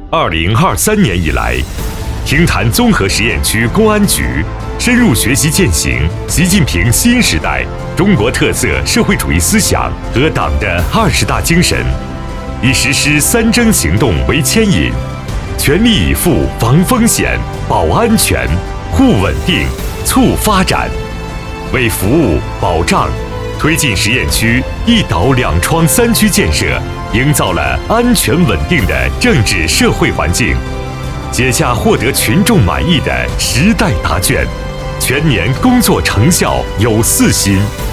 2023年以来，听谈综合实验区公安局深入学习践行习近平新时代中国特色社会主义思想和党的20大精神，以实施3征行动为牵引，全力以赴防风险、保安全、护稳定、促发展，为服务、保障、推进实验区一岛两窗3区建设营造了安全稳定的政治社会环境，写下获得群众满意的时代答卷，全年工作成效有4新。